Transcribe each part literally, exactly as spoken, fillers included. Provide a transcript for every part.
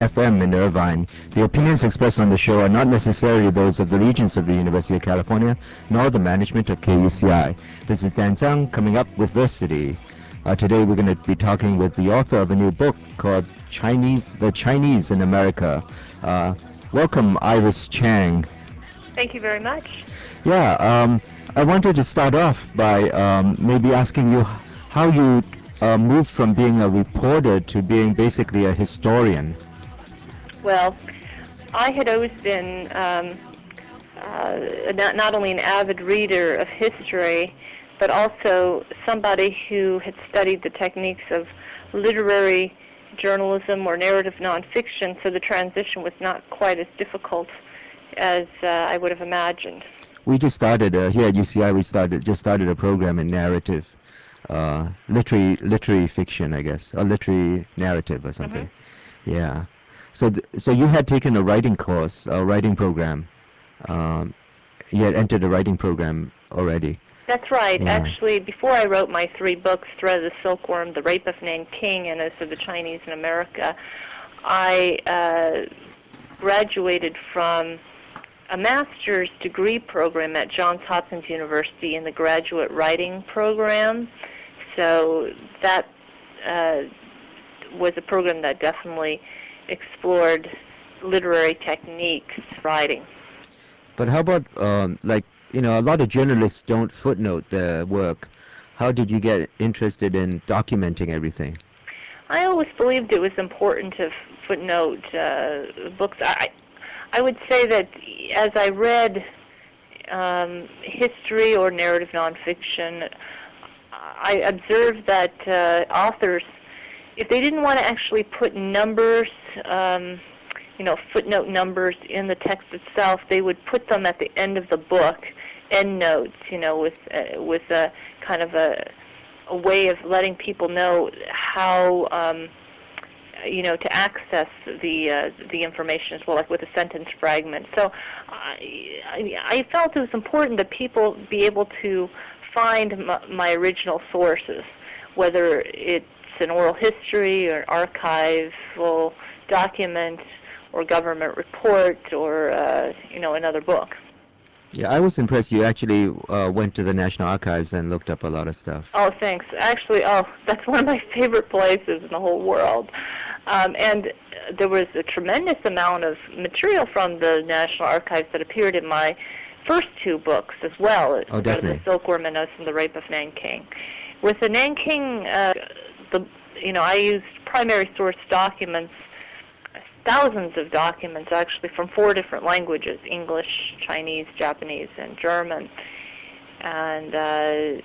F M in Irvine. The opinions expressed on the show are not necessarily those of the Regents of the University of California, nor the management of K U C I. This is Dan Zhang coming up with Versity. Uh, today we're going to be talking with the author of a new book called Chinese, The Chinese in America. Uh, welcome, Iris Chang. Thank you very much. Yeah, um, I wanted to start off by um, maybe asking you how you uh, moved from being a reporter to being basically a historian. Well, I had always been um, uh, not, not only an avid reader of history, but also somebody who had studied the techniques of literary journalism or narrative nonfiction, so the transition was not quite as difficult as uh, I would have imagined. We just started uh, here at U C I. We started just started a program in narrative, uh, literary literary fiction, I guess, or literary narrative or hmm something. Yeah. So th- so you had taken a writing course, a writing program. Um, you had entered a writing program already. That's right. Yeah. Actually, before I wrote my three books, Thread of the Silkworm, The Rape of Nanking, and As of the Chinese in America, I uh, graduated from a master's degree program at Johns Hopkins University in the graduate writing program. So that uh, was a program that definitely explored literary techniques writing. But how about um, like you know a lot of journalists don't footnote their work. How did you get interested in documenting everything? I always believed it was important to footnote uh, books. I, I would say that as I read um, history or narrative nonfiction, I observed that uh, authors, if they didn't want to actually put numbers, um, you know, footnote numbers in the text itself, they would put them at the end of the book, end notes, you know, with uh, with a kind of a, a way of letting people know how. Um, you know, to access the uh, the information as well, like with a sentence fragment. So I, I felt it was important that people be able to find my, my original sources, whether it's an oral history or an archival document or government report or, uh, you know, another book. Yeah, I was impressed. You actually uh, went to the National Archives and looked up a lot of stuff. Oh, thanks. Actually, oh, that's one of my favorite places in the whole world. Um, and uh, there was a tremendous amount of material from the National Archives that appeared in my first two books as well, Oh, Thread of the definitely. Silkworm and Us and the Rape of Nanking. With the Nanking, uh, the you know, I used primary source documents, thousands of documents actually from four different languages: English, Chinese, Japanese, and German. And uh,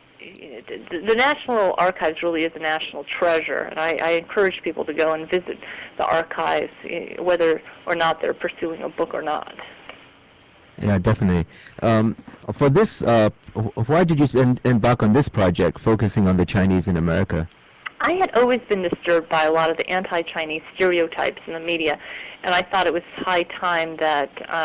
the National Archives really is a national treasure, and I, I encourage people to go and visit the archives, eh, whether or not they're pursuing a book or not. Yeah, definitely. Um, for this, uh, wh- why did you em- embark on this project, focusing on the Chinese in America? I had always been disturbed by a lot of the anti-Chinese stereotypes in the media, and I thought it was high time that uh,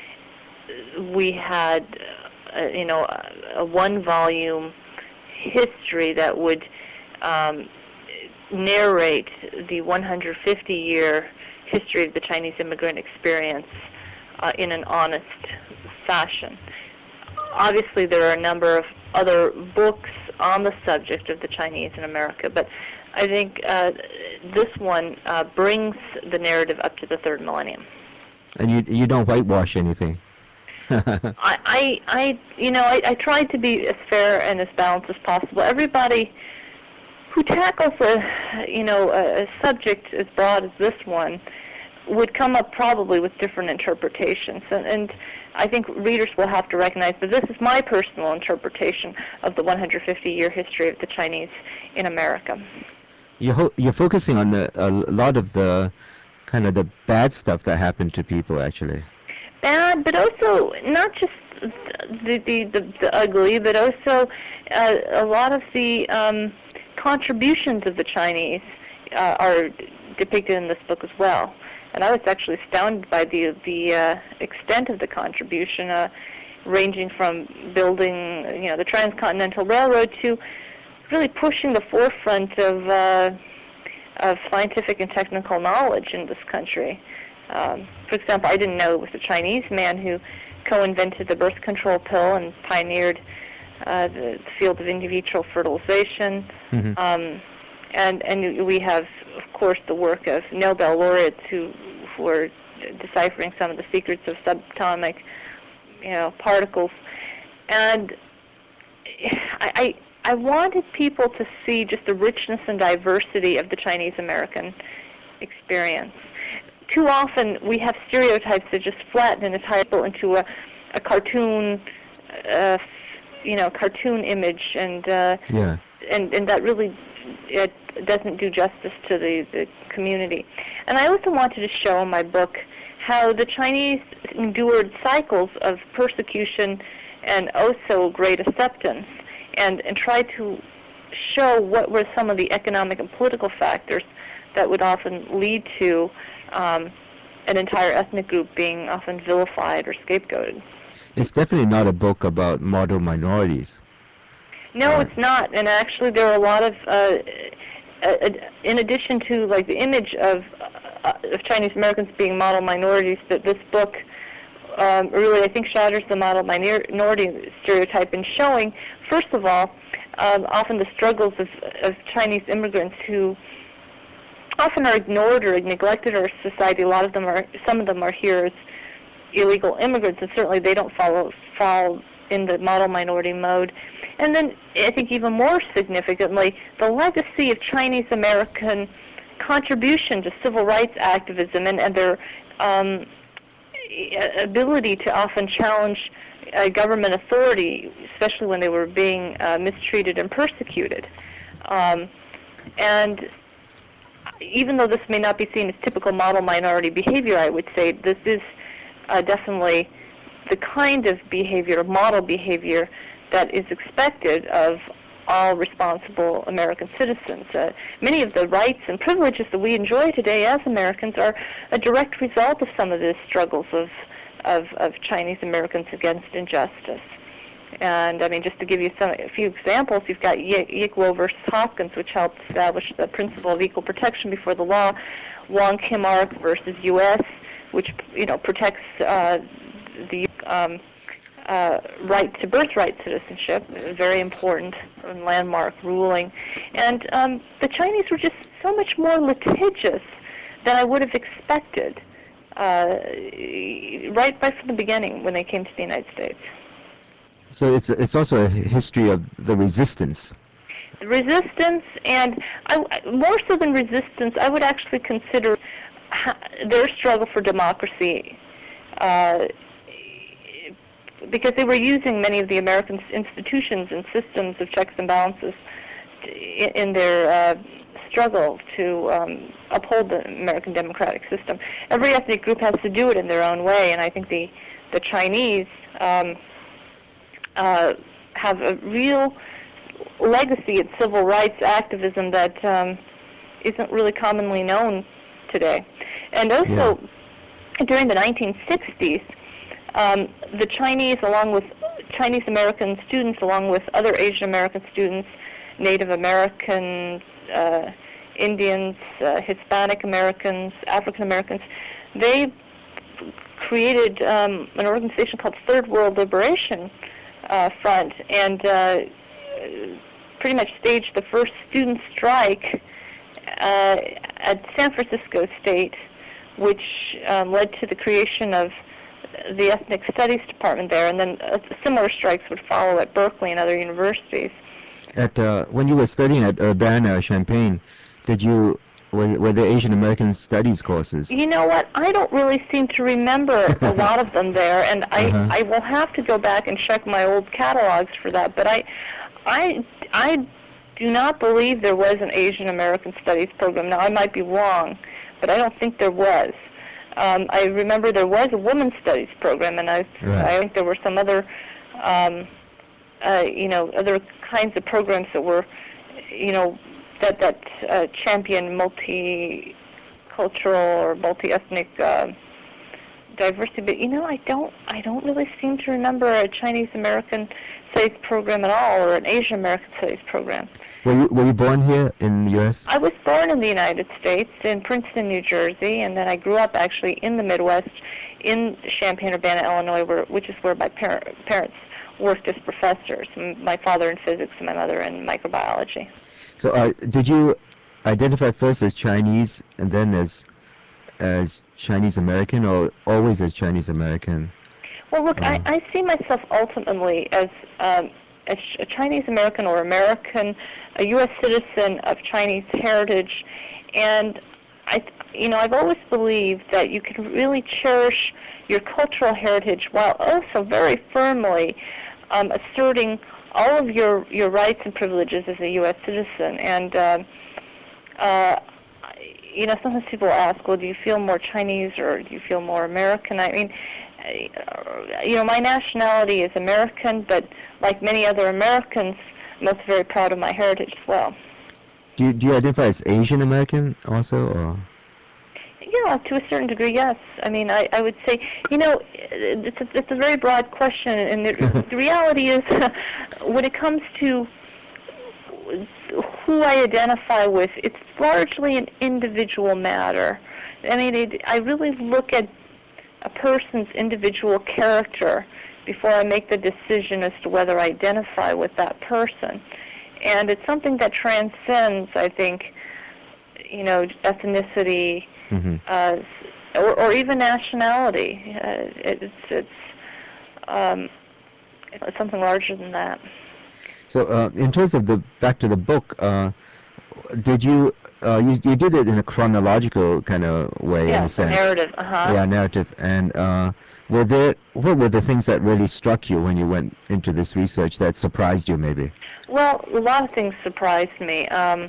we had, uh, you know, a, a one-volume history that would um, narrate the one hundred fifty year history of the Chinese immigrant experience uh, in an honest fashion. Obviously, there are a number of other books on the subject of the Chinese in America, but I think uh, this one uh, brings the narrative up to the third millennium. And you you don't whitewash anything. I, I, I you know, I, I tried to be as fair and as balanced as possible. Everybody who tackles a, you know, a, a subject as broad as this one would come up probably with different interpretations. And, and I think readers will have to recognize that this is my personal interpretation of the one hundred fifty year history of the Chinese in America. You're ho- you're focusing on the, a lot of the kind of the bad stuff that happened to people, actually. Bad, but also not just the the, the, the ugly, but also uh, a lot of the um, contributions of the Chinese uh, are depicted in this book as well. And I was actually astounded by the the uh, extent of the contribution, uh, ranging from building, you know, the Transcontinental Railroad to really pushing the forefront of uh, of scientific and technical knowledge in this country. Um, for example, I didn't know it was a Chinese man who co-invented the birth control pill and pioneered uh, the field of in vitro fertilization. Mm-hmm. Um, and and we have, of course, the work of Nobel laureates who who are deciphering some of the secrets of subatomic, you know, particles. And I, I I wanted people to see just the richness and diversity of the Chinese American experience. Too often we have stereotypes that just flatten an entire people into a, a cartoon, uh, you know, cartoon image, and uh, Yeah. and and that really it doesn't do justice to the, the community. And I also wanted to show in my book how the Chinese endured cycles of persecution and also great acceptance, and and try to show what were some of the economic and political factors that would often lead to um, an entire ethnic group being often vilified or scapegoated. It's definitely not a book about model minorities. No, Uh, it's not. And actually, there are a lot of, uh, uh, in addition to like the image of uh, of Chinese Americans being model minorities, that this book um, really, I think, shatters the model minority stereotype in showing, first of all, um, often the struggles of, of Chinese immigrants who often are ignored or neglected in our society. A lot of them are, some of them are here as illegal immigrants, and certainly they don't follow fall in the model minority mode. And then I think even more significantly, the legacy of Chinese American contribution to civil rights activism and, and their um, ability to often challenge uh, government authority, especially when they were being uh, mistreated and persecuted. Um, and even though this may not be seen as typical model minority behavior, I would say this is uh, definitely the kind of behavior, model behavior, that is expected of all responsible American citizens. Uh, many of the rights and privileges that we enjoy today as Americans are a direct result of some of the struggles of, of, of Chinese Americans against injustice. And I mean, just to give you some, a few examples, you've got Yickwo versus Hopkins, which helped establish the principle of equal protection before the law. Wong Kim Ark versus U S, which you know protects uh, the um, uh, right to birthright citizenship, a very important and landmark ruling. And um, the Chinese were just so much more litigious than I would have expected, uh, right, right from the beginning when they came to the United States. So it's it's also a history of the resistance. Resistance, and I, more so than resistance, I would actually consider their struggle for democracy, uh, because they were using many of the American institutions and systems of checks and balances in their uh, struggle to um, uphold the American democratic system. Every ethnic group has to do it in their own way, and I think the the Chinese um, uh, have a real legacy in civil rights activism that um, isn't really commonly known today. And also, yeah. during the nineteen sixties, um, the Chinese, along with Chinese American students, along with other Asian American students, Native American, uh, Indians, uh, Hispanic Americans, African Americans, they created um, an organization called Third World Liberation uh, Front, and uh, pretty much staged the first student strike uh, at San Francisco State, which um, led to the creation of the Ethnic Studies Department there, and then uh, similar strikes would follow at Berkeley and other universities. At uh, when you were studying at Urbana-Champaign, did you were, were there Asian American Studies courses? You know what? I don't really seem to remember a lot of them there, and I uh-huh. I will have to go back and check my old catalogs for that. But I I I do not believe there was an Asian American Studies program. Now I might be wrong, but I don't think there was. Um, I remember there was a Women's Studies program, and I Right. I think there were some other um, uh, you know other kinds of programs that were you know that that uh, champion multicultural or multi-ethnic uh, diversity, but you know, I don't, I don't really seem to remember a Chinese American studies program at all, or an Asian American studies program. Were you were you born here in the U S? I was born in the United States, in Princeton, New Jersey, and then I grew up actually in the Midwest, in Champaign-Urbana, Illinois, where, which is where my par- parents worked as professors. M- My father in physics and my mother in microbiology. So, uh, did you identify first as Chinese and then as as Chinese American, or always as Chinese American? Well, look, Uh, I, I see myself ultimately as um, a, Ch- a Chinese American or American, a U S citizen of Chinese heritage, and I, you know, I've always believed that you can really cherish your cultural heritage while also very firmly um, asserting all of your, your rights and privileges as a U S citizen. And uh, uh, you know, sometimes people ask, well, do you feel more Chinese or do you feel more American? I mean, uh, you know, my nationality is American, but like many other Americans, I'm also very proud of my heritage as well. do you, do you identify as Asian American also, or? Yeah, to a certain degree, yes. I mean, I, I would say, you know, it's a, it's a very broad question, and the, the reality is, when it comes to who I identify with, it's largely an individual matter. I mean, it, I really look at a person's individual character before I make the decision as to whether I identify with that person. And it's something that transcends, I think, you know, ethnicity, Mm-hmm. uh, or, or even nationality. Uh, it's it's um, it's something larger than that. So, uh, in terms of the back to the book, uh, did you, uh, you you did it in a chronological kind of way, in Yeah, a it's a sense? narrative. Uh huh. Yeah, narrative. And uh, were there what were the things that really struck you when you went into this research that surprised you, maybe? Well, a lot of things surprised me. Um,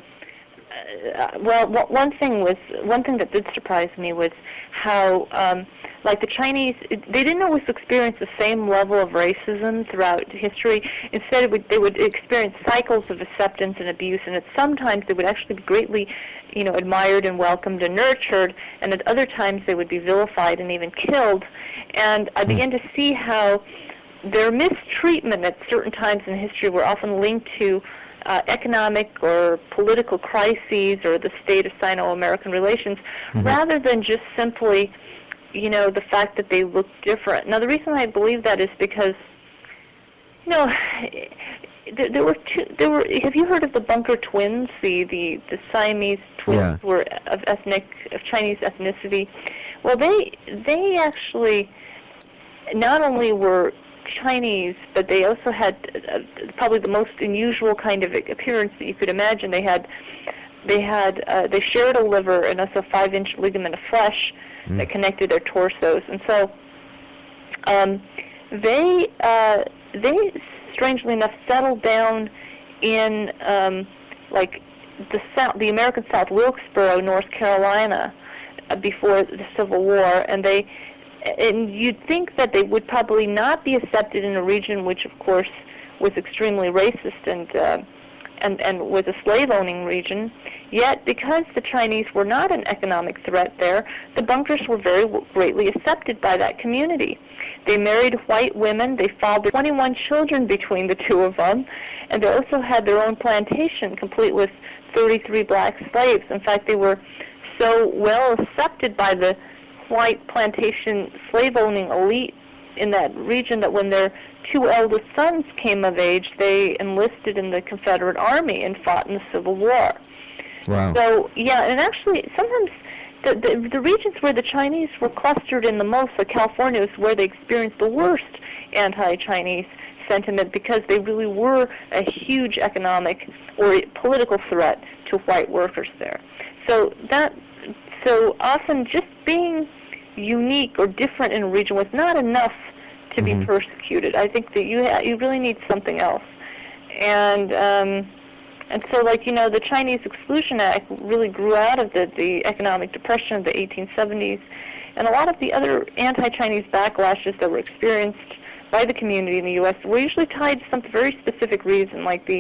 uh, well, w- one thing was one thing that did surprise me was how, um, like the Chinese, they didn't always experience the same level of racism throughout history. Instead, it would, they would experience cycles of acceptance and abuse, and at sometimes they would actually be greatly, you know, admired and welcomed and nurtured, and at other times they would be vilified and even killed. And I began to see how their mistreatment at certain times in history were often linked to uh, economic or political crises or the state of Sino-American relations, Mhm. rather than just simply, you know, the fact that they look different. Now, the reason I believe that is because, you know, there, there were two. There were. Have you heard of the Bunker twins? The the, the Siamese twins Yeah. were of ethnic of Chinese ethnicity. Well, they they actually not only were Chinese, but they also had uh, probably the most unusual kind of appearance that you could imagine. They had, they had, uh, they shared a liver and also a five-inch ligament of flesh Mm. that connected their torsos, and so um, they, uh, they strangely enough settled down in um, like the South, the American South, Wilkesboro, North Carolina, uh, before the Civil War, and they. And you'd think that they would probably not be accepted in a region which, of course, was extremely racist and uh, and and was a slave-owning region. Yet, because the Chinese were not an economic threat there, the Bunkers were very greatly accepted by that community. They married white women. They fathered twenty-one children between the two of them, and they also had their own plantation, complete with thirty-three black slaves. In fact, they were so well accepted by the white plantation slave-owning elite in that region that when their two eldest sons came of age, they enlisted in the Confederate Army and fought in the Civil War. Wow. So, yeah, and actually sometimes the, the, the regions where the Chinese were clustered in the most, like California, is where they experienced the worst anti-Chinese sentiment because they really were a huge economic or political threat to white workers there. So that, so often just being unique or different in a region was not enough to Mhm. be persecuted. I think that you ha- you really need something else, and um, and so like you know the Chinese Exclusion Act really grew out of the the economic depression of the eighteen seventies, and a lot of the other anti-Chinese backlashes that were experienced by the community in the U S were usually tied to some very specific reason, like the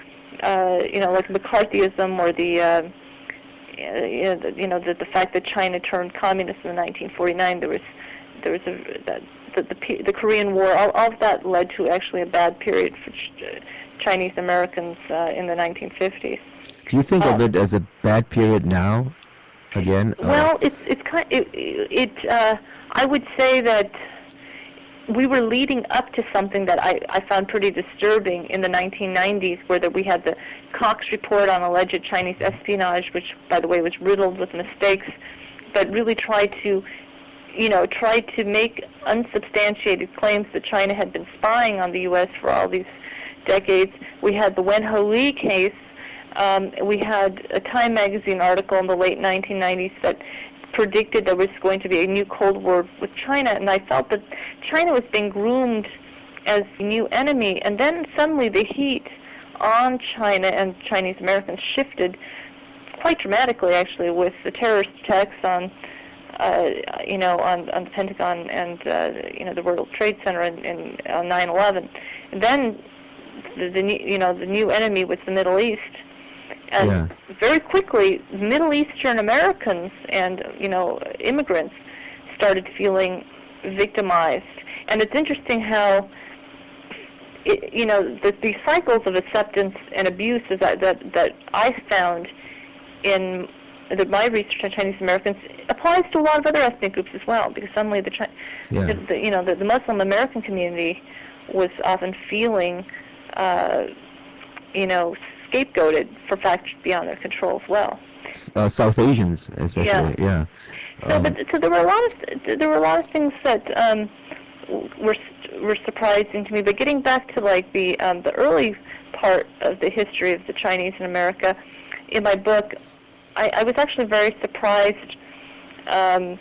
uh, you know like McCarthyism or the uh, you know, the, you know the, the fact that China turned communist in nineteen forty-nine. There was there was a that the the, the Korean War. All, all of that led to actually a bad period for ch- Chinese Americans uh, in the nineteen fifties. Do you think Um, of it as a bad period now? Again? Uh, well, it's it's kind it, it uh, I would say that we were leading up to something that I, I found pretty disturbing in the nineteen nineties, where that we had the Cox report on alleged Chinese espionage, which, by the way, was riddled with mistakes, but really tried to, you know, tried to make unsubstantiated claims that China had been spying on the U S for all these decades. We had the Wen Ho Lee case. Um, we had a Time magazine article in the late nineteen nineties that predicted there was going to be a new Cold War with China, and I felt that China was being groomed as the new enemy. And then suddenly the heat on China and Chinese Americans shifted quite dramatically, actually, with the terrorist attacks on, uh, you know, on, on the Pentagon and uh, you know the World Trade Center in, in on nine eleven. And then the, the you know the new enemy was the Middle East. And yeah. very quickly, Middle Eastern Americans and, you know, immigrants started feeling victimized. And it's interesting how, it, you know, the, these cycles of acceptance and abuse is that, that, that I found in the, my research on Chinese Americans applies to a lot of other ethnic groups as well, because suddenly the, Yeah. the, the you know, the, the Muslim American community was often feeling, uh, you know, scapegoated for factors beyond their control as well. S- Uh, South Asians, especially. Yeah. Yeah. So, Um, but so there were a lot of there were a lot of things that um, were were surprising to me. But getting back to like the um, the early part of the history of the Chinese in America, in my book, I, I was actually very surprised um,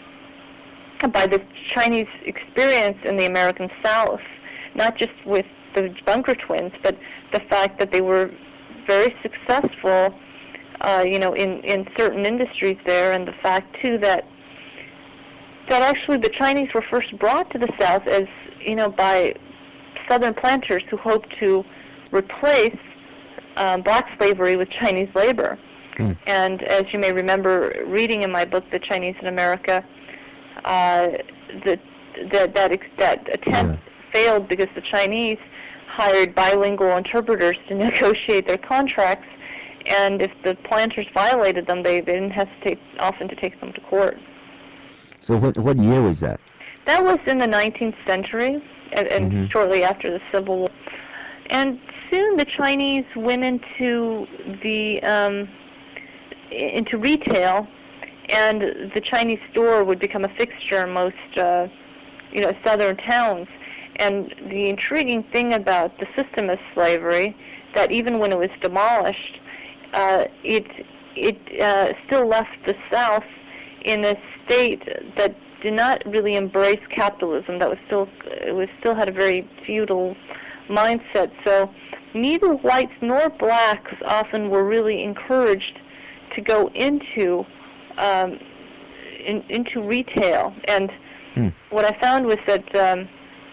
by the Chinese experience in the American South, not just with the Bunker twins, but the fact that they were very successful, uh, you know, in, in certain industries there, and the fact too that that actually the Chinese were first brought to the South as, you know, by Southern planters who hoped to replace um, black slavery with Chinese labor. hmm. And as you may remember reading in my book, The Chinese in America, uh, the, that that ex- that attempt Yeah. failed because the Chinese hired bilingual interpreters to negotiate their contracts, and if the planters violated them, they, they didn't hesitate often to take them to court. So what what year was that? That was in the nineteenth century, and, and Mm-hmm. shortly after the Civil War. And soon the Chinese went into the um, into retail, and the Chinese store would become a fixture in most uh, you know southern towns. And the intriguing thing about the system of slavery, that even when it was demolished, uh, it it uh, still left the South in a state that did not really embrace capitalism. That was still it was still had a very feudal mindset. So neither whites nor blacks often were really encouraged to go into um, in, into retail. And Hmm. what I found was that um,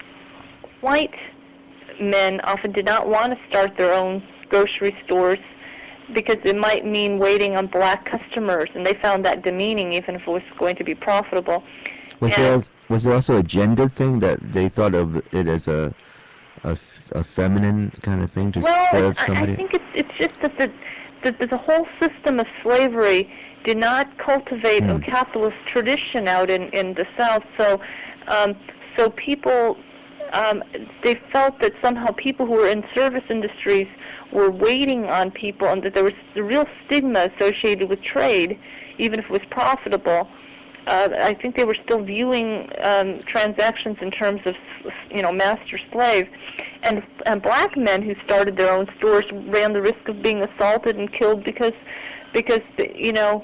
white men often did not want to start their own grocery stores because it might mean waiting on black customers, and they found that demeaning even if it was going to be profitable. Was there And al- was there also a gender thing that they thought of it as a a, f- a feminine kind of thing to well, it's, serve I I somebody? think it's it's just that the, the the whole system of slavery did not cultivate Hmm. a capitalist tradition out in in the South. So, um, so people um, they felt that somehow people who were in service industries were waiting on people, and that there was a real stigma associated with trade, even if it was profitable. Uh, I think they were still viewing um, transactions in terms of, you know, master-slave. And, and black men who started their own stores ran the risk of being assaulted and killed because, because you know,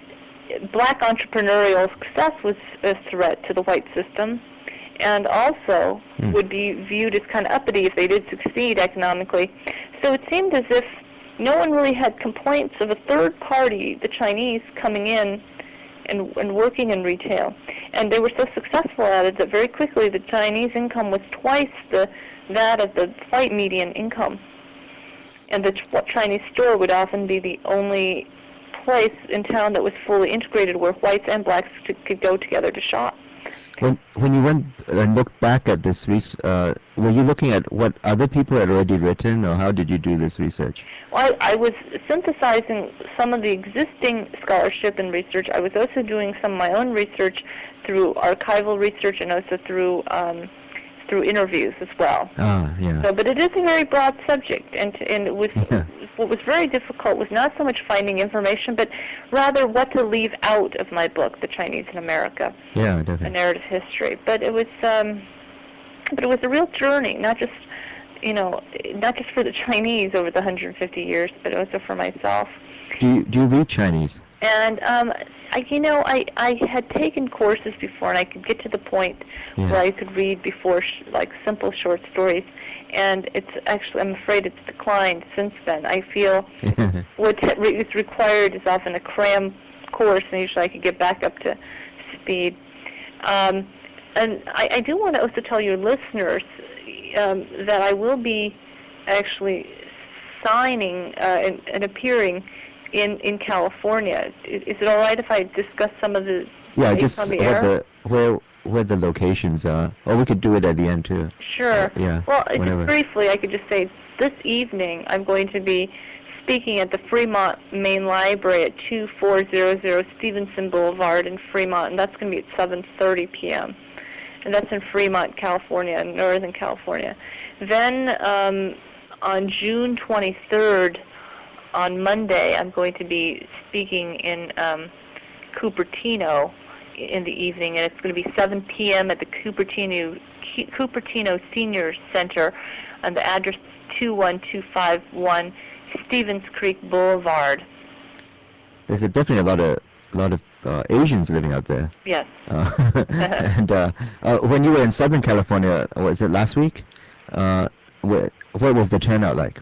black entrepreneurial success was a threat to the white system, and also Hmm. would be viewed as kind of uppity if they did succeed economically. So it seemed as if no one really had complaints of a third party, the Chinese, coming in and, and working in retail. And they were so successful at it that very quickly the Chinese income was twice the that of the white median income. And the ch- Chinese store would often be the only place in town that was fully integrated where whites and blacks could, could go together to shop. When when you went and looked back at this, res- uh, were you looking at what other people had already written, or how did you do this research? Well, I, I was synthesizing some of the existing scholarship and research. I was also doing some of my own research through archival research and also through um, through interviews as well. Ah, yeah. So, but it is a very broad subject, and and it was Yeah. what was very difficult was not so much finding information, but rather what to leave out of my book, The Chinese in America, Yeah, a definitely. narrative history. But it was um, but it was a real journey, not just you know not just for the Chinese over the one hundred fifty years, but also for myself. Do you do you read Chinese? And um, I, you know, I, I had taken courses before, and I could get to the point Yeah. where I could read before, sh- like simple short stories. And it's actually, I'm afraid it's declined since then. I feel what is required is often a cram course, and usually I could get back up to speed. Um, and I, I do want to also tell your listeners um, that I will be actually signing uh, and, and appearing in in California. Is, is it all right if I discuss some of the Yeah, dates just on the what air? the where where the locations are, or we could do it at the end too. Sure. Uh, yeah. Well, uh, Whatever. just briefly, I could just say this evening I'm going to be speaking at the Fremont Main Library at two four zero zero Stevenson Boulevard in Fremont, and that's going to be at seven thirty p.m. And that's in Fremont, California, Northern California. Then um, on June twenty-third, on Monday, I'm going to be speaking in um, Cupertino in the evening, and it's going to be seven p.m. at the Cupertino Cupertino Senior Center, and the address is two one two five one Stevens Creek Boulevard. There's a, definitely a lot of a lot of uh, Asians living out there. Yes. Uh, and uh, uh, when you were in Southern California, was it last week? Uh, wh- what was the turnout like?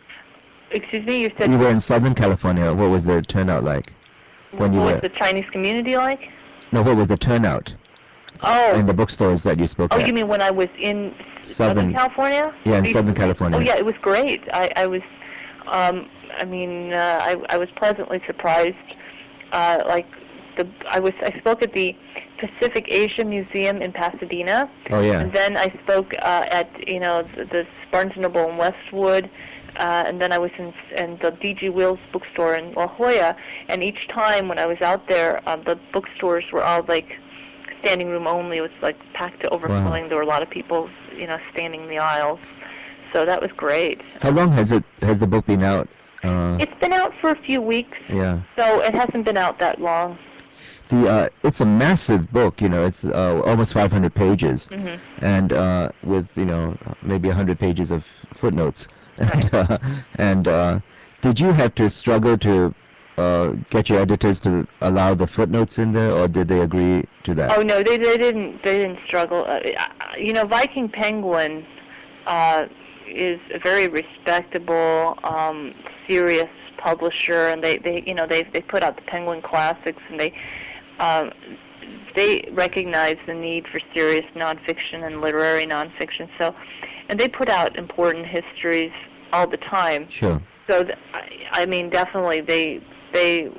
Excuse me, you said You were in Southern California. What was the turnout like? When what you was were the Chinese community like? no, what was the turnout Oh, in the bookstores that you spoke oh, at? you mean when I was in Southern Southern, California? yeah, in Are you- Southern Oh California. yeah, it was great. I, I was, um, I mean, uh, I, I was pleasantly surprised. Uh, like the, I was, I spoke at the Pacific Asia Museum in Pasadena, Oh yeah. and then I spoke uh, at you know the, the Barnes and Noble in Westwood, uh, and then I was in, in the D G Wills bookstore in La Jolla. And each time when I was out there, uh, the bookstores were all like standing room only. It was like packed to overflowing. Wow. There were a lot of people, you know, standing in the aisles. So that was great. How long has it has the book been out? Uh, It's been out for a few weeks, yeah. so it hasn't been out that long. The uh, it's a massive book. You know, it's uh, almost five hundred pages, Hmm. and uh, with you know maybe one hundred pages of footnotes. And Right. uh, and uh, did you have to struggle to uh, get your editors to allow the footnotes in there, or did they agree to that? Oh no, they they didn't they didn't struggle. Uh, you know, Viking Penguin uh, is a very respectable, um, serious publisher, and they, they you know they they put out the Penguin Classics, and they um, they recognize the need for serious nonfiction and literary nonfiction. So, and they put out important histories all the time. Sure. So th- I, I mean, definitely they they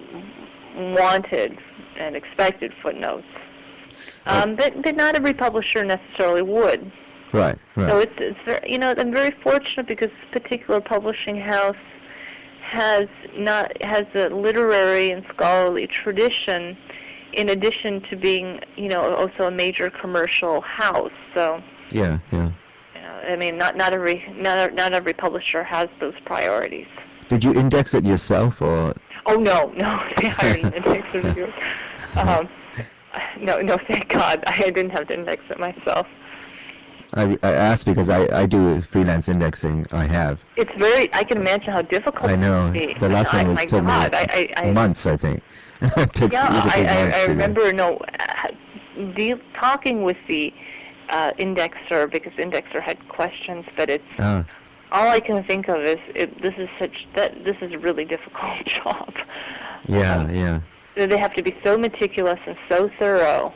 wanted and expected footnotes. Uh, Um, but, but not every publisher necessarily would. right. Right. So it's, it's very, you know, I'm very fortunate because this particular publishing house has not has a literary and scholarly tradition, in addition to being, you know, also a major commercial house. So, Yeah. Yeah. you know, I mean, not not every not not every publisher has those priorities. Did you index it yourself, or? Oh no, no, they hired an indexer to do it. Um, no, no, thank God, I didn't have to index it myself. I, I asked because I, I do freelance indexing. I have. It's very. I can imagine how difficult I it know. can be. The last I, one was my took me God, I, I, I months, I think. it takes, yeah, you could I, take I, months I to do. remember. No, uh, deal, talking with the uh, indexer because indexer had questions, but it's Ah, all I can think of is it, this is such that this is a really difficult job. yeah, Um, yeah. they have to be so meticulous and so thorough,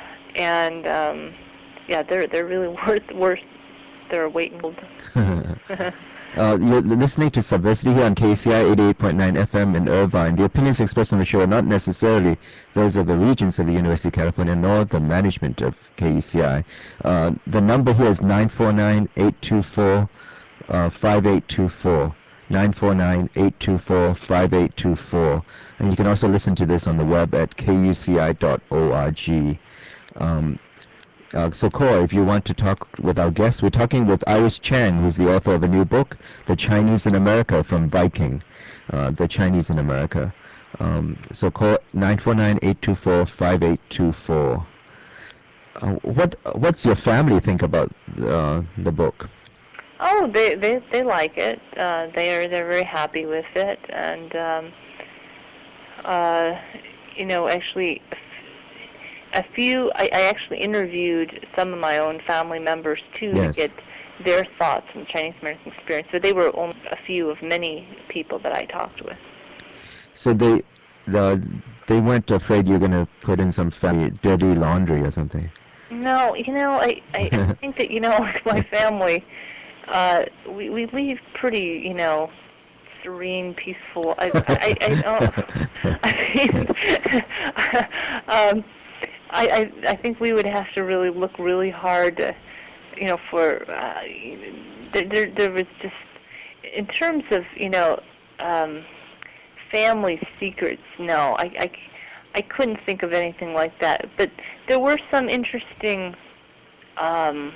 and um, yeah, they're they're really worth worth their weight in gold. Uh, you're listening to Subversity here on K C I eighty-eight point nine F M in Irvine. The opinions expressed on the show are not necessarily those of the regents of the University of California nor the management of K U C I. Uh, the number here is nine four nine, eight two four, five eight two four. nine four nine, eight two four, five eight two four. And you can also listen to this on the web at k u c i dot org. Um, Uh, so, Cora, if you want to talk with our guests, we're talking with Iris Chan, who's the author of a new book, The Chinese in America, from Viking, uh, The Chinese in America. Um, so call nine four nine, eight two four, five eight two four. Uh, what What's your family think about uh, the book? Oh, they they they like it. Uh, they are they're very happy with it, and um, uh, you know, actually, a few. I, I actually interviewed some of my own family members too Yes. to get their thoughts on the Chinese American experience. So they were only a few of many people that I talked with. So they the they weren't afraid you're going to put in some family dirty laundry or something. No, you know, I I, I think that you know, like my family, uh, we we leave pretty, you know, serene, peaceful. I I I, I don't. I mean, um, I, I I think we would have to really look really hard, to, you know, for uh, there, there there was just in terms of you know um, family secrets. No, I, I I couldn't think of anything like that. But there were some interesting, um,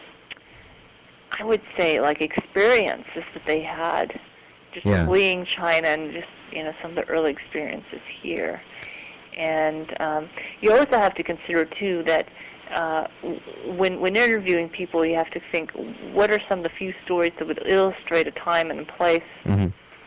I would say, like experiences that they had just Yeah. fleeing China and just you know some of the early experiences here. And um, you also have to consider too that uh, when when interviewing people, you have to think what are some of the few stories that would illustrate a time and a place. Mm-hmm.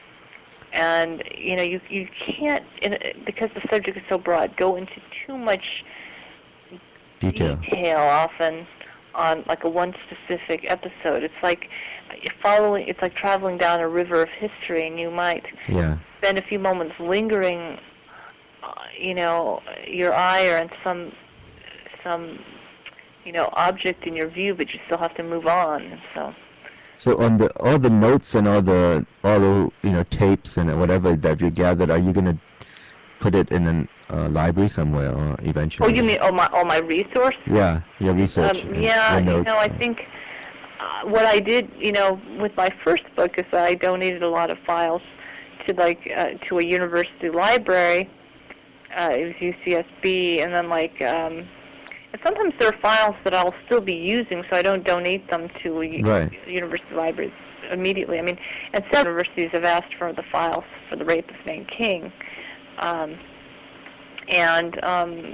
And you know you you can't in, because the subject is so broad go into too much Detail. detail often on like a one specific episode. It's like following. It's like traveling down a river of history, and you might Yeah. spend a few moments lingering. Uh, you know, your eye or on some some you know object in your view, but you still have to move on. And so. So on the all the notes and all the all the you know tapes and whatever that you gathered, are you gonna put it in a uh, library somewhere or eventually? Oh, you mean all my all my resources? Yeah, your research Um, and yeah, your you notes. know, I think uh, what I did, you know, with my first book is that I donated a lot of files to like uh, to a university library. Uh, it was U C S B, and then like, um, and sometimes there are files that I'll still be using, so I don't donate them to a u- Right. university library immediately. I mean, and some universities have asked for the files for the rape of Nanking, um, and um,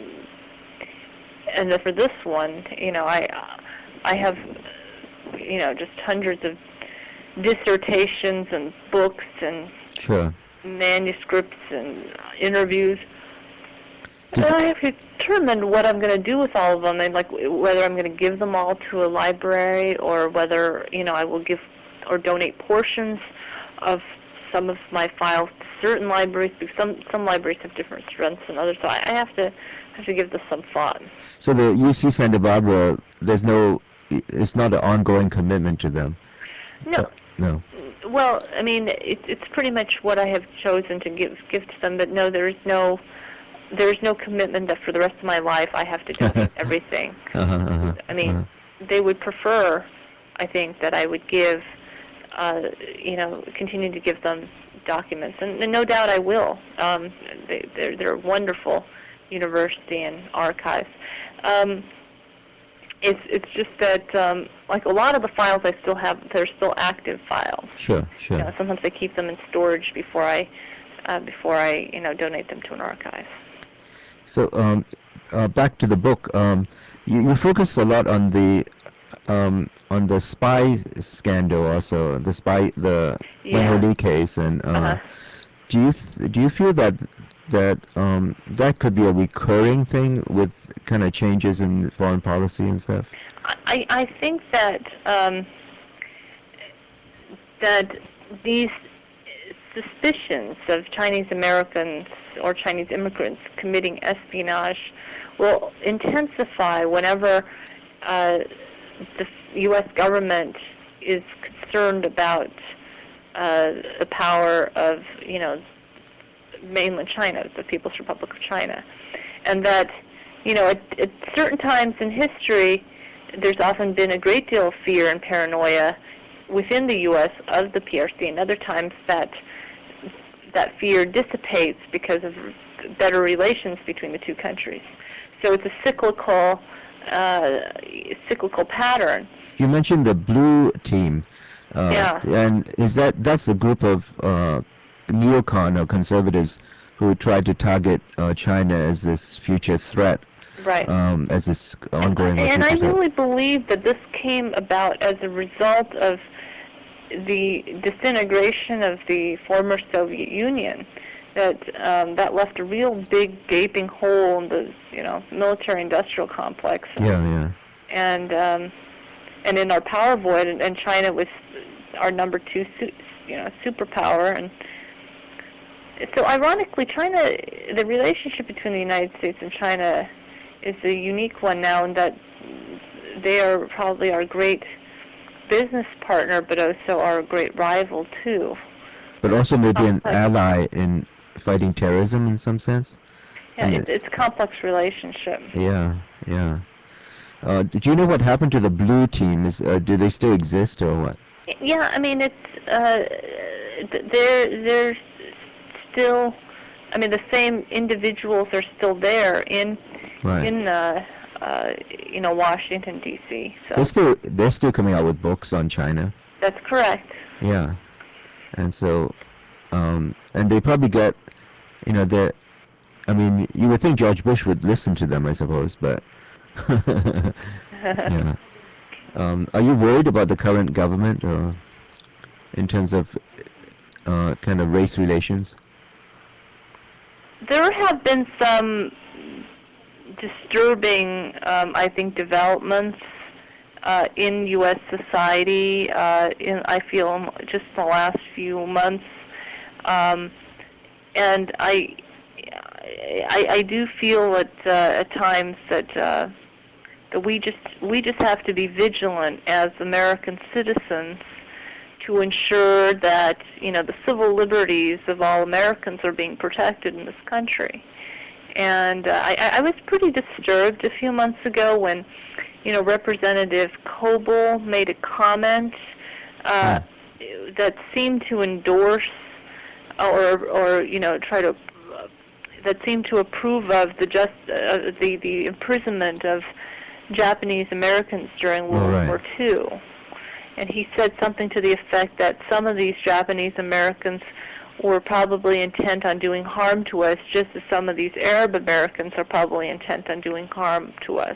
and then for this one, you know, I I have you know just hundreds of dissertations and books and Sure. manuscripts and interviews. Did, And I have determined what I'm going to do with all of them, and like whether I'm going to give them all to a library or whether you know I will give or donate portions of some of my files to certain libraries, because some some libraries have different strengths than others. So I, I have to have to give this some thought. so the U C Santa Barbara, there's no, it's not an ongoing commitment to them. No, No. well, I mean it, it's pretty much what I have chosen to give give to them, but no, there is no. There is no commitment that for the rest of my life I have to donate everything. Uh-huh, uh-huh, I mean, uh-huh. they would prefer, I think, that I would give, uh, you know, continue to give them documents, and, and no doubt I will. Um, they, they're, they're a wonderful university and archives. Um, it's it's just that, um, like a lot of the files I still have, they're still active files. Sure, sure. You know, sometimes I keep them in storage before I, uh, before I, you know, donate them to an archive. So um, uh, back to the book. Um, you, you focus a lot on the um, on the spy scandal, also the spy the Wen Yeah. Ho case, and uh, Uh-huh. do you th- do you feel that that um, that could be a recurring thing with kind of changes in foreign policy and stuff? I, I think that um, that these suspicions of Chinese Americans or Chinese immigrants committing espionage will intensify whenever uh, the U S government is concerned about uh, the power of, you know, mainland China, the People's Republic of China, and that, you know, at, at certain times in history, there's often been a great deal of fear and paranoia within the U S of the P R C, and other times that that fear dissipates because of better relations between the two countries. So it's a cyclical, uh, cyclical pattern. You mentioned the blue team. Uh, Yeah. And is that that's a group of uh, neocon or conservatives who try to target uh, China as this future threat, Right. um, as this ongoing And I future threat? really believe that this came about as a result of the disintegration of the former Soviet Union. That um, that left a real big gaping hole in the, you know, military-industrial complex. And, Yeah, yeah. And um, and in our power void, and, and China was our number two, su- you know, superpower. And so, ironically, China, the relationship between the United States and China is a unique one now, in that they are probably our great business partner, but also our great rival too. But also maybe an Complex. ally in fighting terrorism in some sense. Yeah, And it's it's a complex relationship. yeah, yeah. Uh, did you know what happened to the blue team? Is uh, do they still exist or what? Yeah, I mean it's uh, they're they're still. I mean the same individuals are still there in Right. in uh, uh, you know, Washington D C. So They're still they're still coming out with books on China. that's correct. Yeah. And so, um, and they probably get, you know, they. I mean, you would think George Bush would listen to them, I suppose, but yeah. Um, are you worried about the current government, or in terms of uh, kind of race relations? There have been some disturbing, um, I think, developments uh, in U S society. Uh, in I feel in just the last few months, um, and I, I, I do feel at uh, at times that uh, that we just we just have to be vigilant as American citizens to ensure that, you know, the civil liberties of all Americans are being protected in this country. And uh, I, I was pretty disturbed a few months ago when, you know, Representative Coble made a comment uh, Hmm. that seemed to endorse or, or you know, try to uh, that seemed to approve of the just uh, the the imprisonment of Japanese Americans during All World right. War Two. And he said something to the effect that some of these Japanese Americans were probably intent on doing harm to us, just as some of these Arab Americans are probably intent on doing harm to us.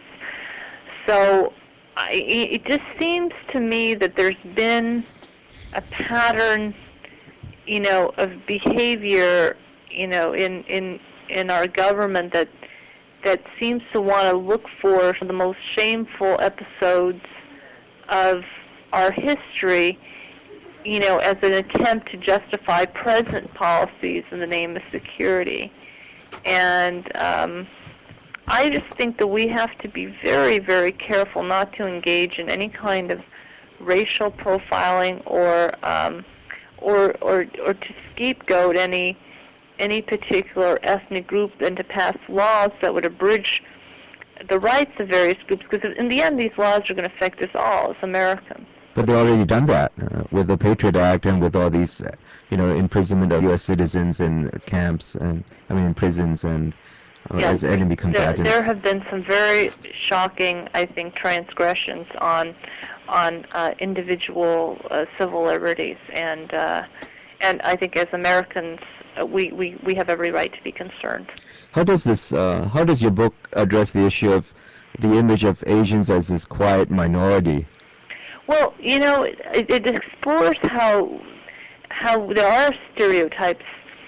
So I, it just seems to me that there's been a pattern, you know, of behavior, you know, in in in our government that that seems to want to look for the most shameful episodes of our history, you know, as an attempt to justify present policies in the name of security. And um, I just think that we have to be very, very careful not to engage in any kind of racial profiling or um, or, or or to scapegoat any any particular ethnic group and to pass laws that would abridge the rights of various groups, because in the end these laws are going to affect us all as Americans. But they already done that uh, with the Patriot Act and with all these, uh, you know, imprisonment of U S citizens in camps and I mean in prisons and uh, Yes, as enemy there there combatants. have been some very shocking, I think, transgressions on on uh, individual uh, civil liberties, and uh, and I think as Americans, uh, we, we, we have every right to be concerned. How does this? Uh, how does your book address the issue of the image of Asians as this quiet minority? Well, you know, it, it explores how how there are stereotypes,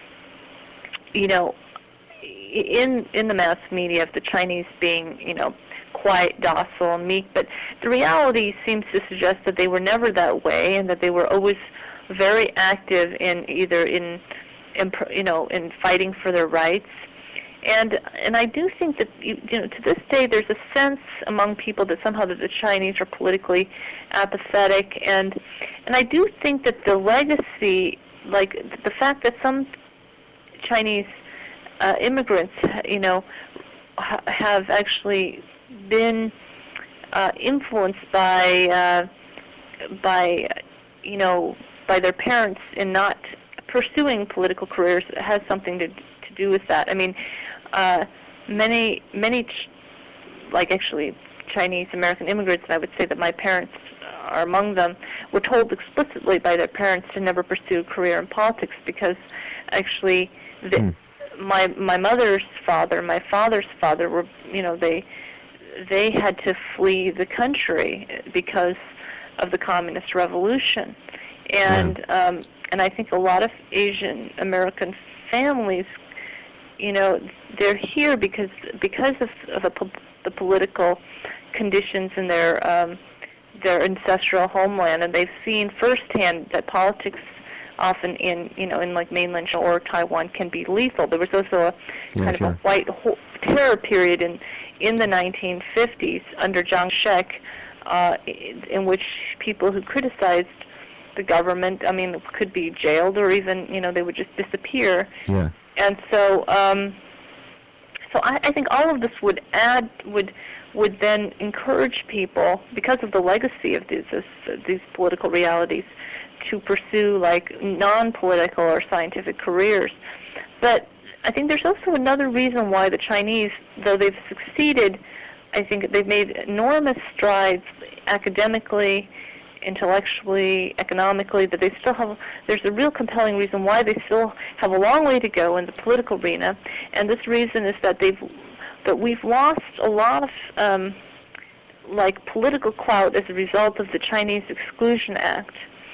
you know, in in the mass media of the Chinese being, you know, quiet, docile, and meek, but the reality seems to suggest that they were never that way, and that they were always very active in either in, in you know, in fighting for their rights, And and I do think that you, you know to this day there's a sense among people that somehow that the Chinese are politically apathetic, and and I do think that the legacy, like the fact that some Chinese uh, immigrants, you know, ha- have actually been uh, influenced by uh, by you know by their parents in not pursuing political careers has something to to do with that. I mean, uh, many many ch- like actually Chinese American immigrants, and I would say that my parents are among them, were told explicitly by their parents to never pursue a career in politics because actually the, Mm. my my mother's father, my father's father were you know they they had to flee the country because of the communist revolution, and Yeah. um, and I think a lot of Asian American families, you know, they're here because because of, of the, po- the political conditions in their um, their ancestral homeland, and they've seen firsthand that politics often in you know in like mainland China or Taiwan can be lethal. There was also a Yeah, kind of a sure. white ho- terror period in in the nineteen fifties under Chiang Shek, uh, in, in which people who criticized the government, I mean, could be jailed or even you know they would just disappear. Yeah. And so, um, so I, I think all of this would add would would then encourage people because of the legacy of these this, these political realities to pursue like non-political or scientific careers. But I think there's also another reason why the Chinese, though they've succeeded, I think they've made enormous strides academically, intellectually, economically, that they still have, there's a real compelling reason why they still have a long way to go in the political arena, and this reason is that they've, that we've lost a lot of um, like political clout as a result of the Chinese Exclusion Act.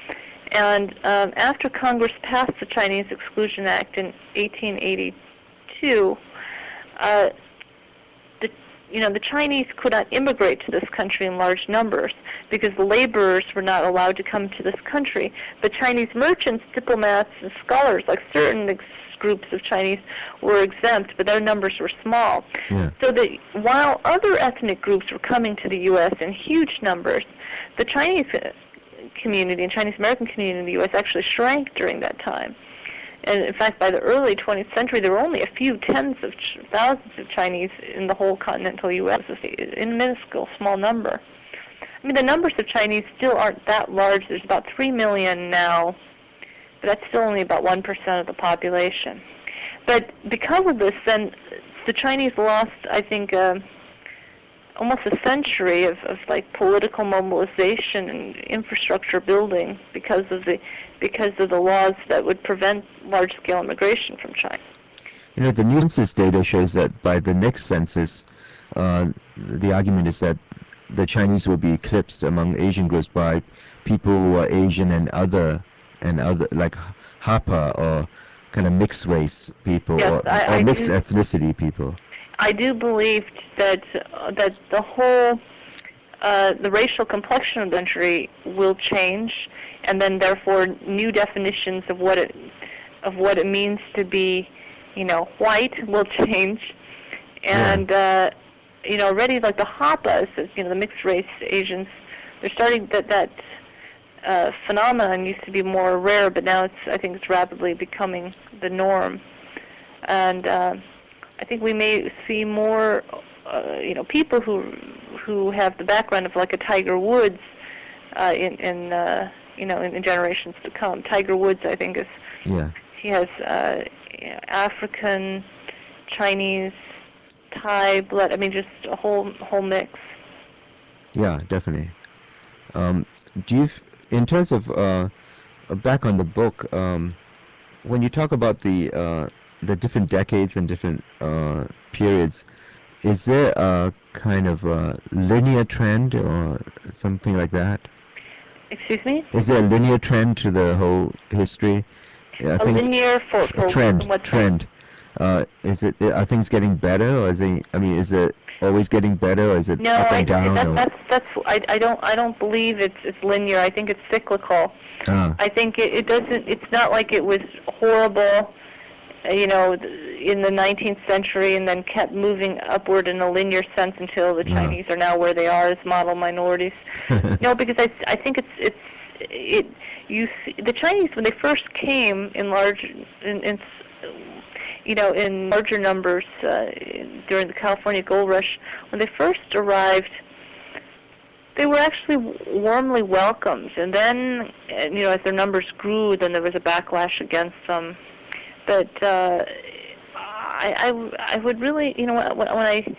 And um, after Congress passed the Chinese Exclusion Act in eighteen eighty-two, uh, the, you know, the Chinese could not immigrate to this country in large numbers because the laborers were not allowed to come to this country. But Chinese merchants, diplomats, and scholars, like certain ex- groups of Chinese, were exempt, but their numbers were small. Yeah. So that while other ethnic groups were coming to the U S in huge numbers, the Chinese community and Chinese American community in the U S actually shrank during that time. And in fact, by the early twentieth century, there were only a few tens of ch- thousands of Chinese in the whole continental U S, in a minuscule, small number. I mean, the numbers of Chinese still aren't that large. There's about three million now, but that's still only about one percent of the population. But because of this, then the Chinese lost, I think, uh, almost a century of, of like political mobilization and infrastructure building because of the because of the laws that would prevent large-scale immigration from China. You know, the new census data shows that by the next census, uh, the argument is that the Chinese will be eclipsed among Asian groups by people who are Asian and other, and other like Hapa or kind of mixed race people Yes, or, I, or I mixed do. ethnicity people. I do believe that uh, that the whole uh, the racial complexion of the country will change, and then therefore new definitions of what it of what it means to be, you know, white will change, and uh, you know, already like the Hapas, you know, the mixed race Asians, they're starting that that uh, phenomenon used to be more rare, but now it's I think it's rapidly becoming the norm, and uh, I think we may see more, uh, you know, people who who have the background of like a Tiger Woods uh, in in uh, you know in, in generations to come. Tiger Woods, I think, is Yeah. he has uh, African, Chinese, Thai blood. I mean, just a whole whole mix. Yeah, definitely. Um, do you, f- in terms of uh, uh, back on the book, um, when you talk about the uh, the different decades and different uh, periods, is there a kind of a linear trend or something like that? Excuse me? Is there a linear trend to the whole history? Yeah, I A think it's linear for tr- a for trend. what sense? Trend. Uh, is it? Are things getting better, or is it? I mean, is it always getting better, or is it No, up I and down? that Or that's that's I I don't I don't believe it's it's linear. I think it's cyclical. ah, I think it, it doesn't. It's not like it was horrible uh, you know, in the nineteenth century, and then kept moving upward in a linear sense until the Uh-huh. Chinese are now where they are as model minorities. No, because I I think it's it's it you see, the Chinese when they first came in large in, in you know in larger numbers uh, during the California Gold Rush, when they first arrived, they were actually warmly welcomed, and then you know as their numbers grew, then there was a backlash against them. But uh, I, I I would really you know when, when I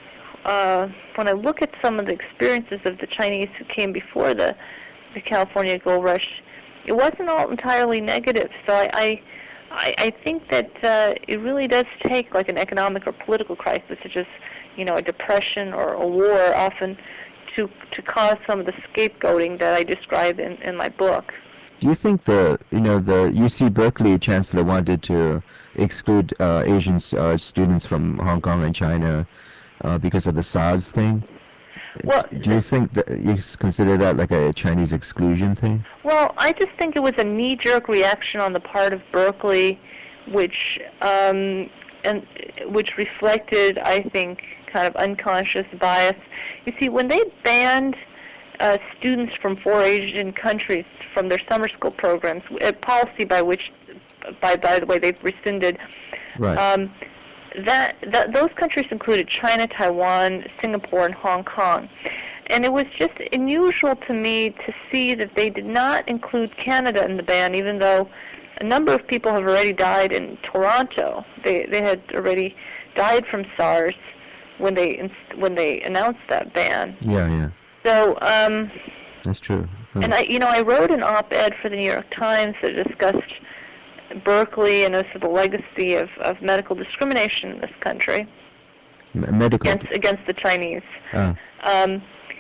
uh, when I look at some of the experiences of the Chinese who came before the the California Gold Rush, it wasn't all entirely negative. So I I, I I think that uh, it really does take like an economic or political crisis, such as you know a depression or a war, often to to cause some of the scapegoating that I describe in, in my book. Do you think the you know the U C Berkeley chancellor wanted to exclude uh, Asian uh, students from Hong Kong and China uh, because of the SARS thing? Well, Do you think that you consider that like a Chinese exclusion thing? well, I just think it was a knee-jerk reaction on the part of Berkeley, which um, and which reflected, I think, kind of unconscious bias. You see, when they banned uh, students from four Asian countries from their summer school programs, a policy by which, by by the way, they've rescinded. Right. Um, that, that those countries included China, Taiwan, Singapore, and Hong Kong. And it was just unusual to me to see that they did not include Canada in the ban, even though a number of people have already died in Toronto. They they had already died from SARS when they when they announced that ban. Yeah, yeah. So um, That's true. Huh. and I you know I wrote an op-ed for the New York Times that discussed Berkeley and also the legacy of, of medical discrimination in this country M- medical. against against the Chinese. Uh, Um,